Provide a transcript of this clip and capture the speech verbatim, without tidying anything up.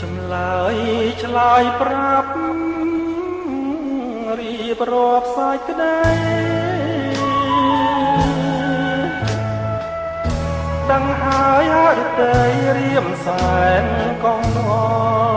ចម្លើយឆ្លើយប្រាប់រៀបរាប់សាច់ក្តីដឹងហើយហឫទ័យរៀមសែនកងវល់